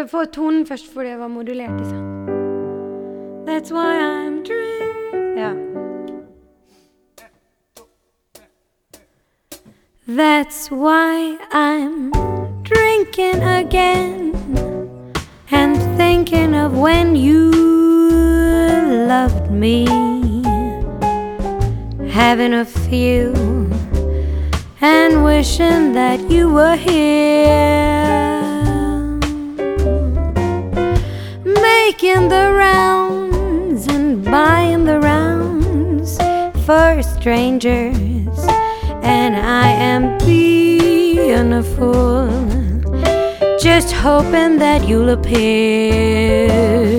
skulle få tonen først fordi jeg var modulert i sånn. That's why I'm dreaming. Ja. That's why I'm drinking again and thinking of when you loved me, having a few and wishing that you were here, making the rounds and buying the rounds for strangers, and I am being a fool, just hoping that you'll appear.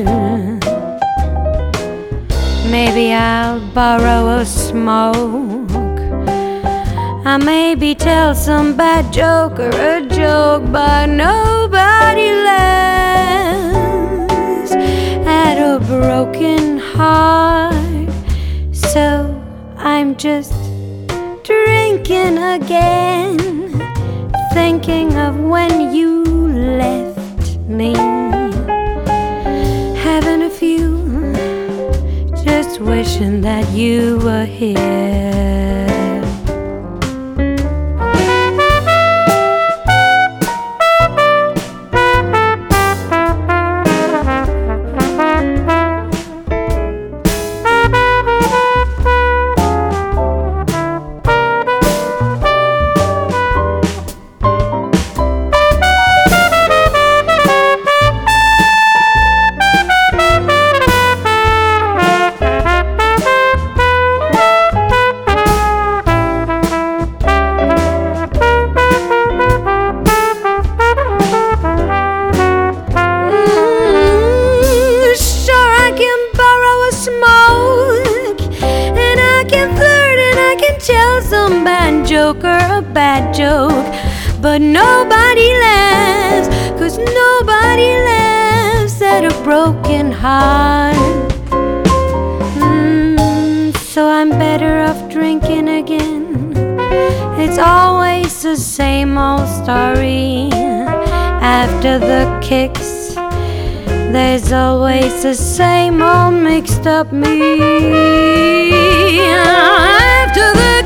Maybe I'll borrow a smoke, I maybe tell some bad joke or a joke, but nobody laughs at a broken heart. So I'm just drinking again, thinking of when you left me, having a few, just wishing that you were here. Tell some bad joke or a bad joke, but nobody laughs, 'cause nobody laughs at a broken heart. So I'm better off drinking again. It's always the same old story. After the kicks, there's always the same old mixed up me. After the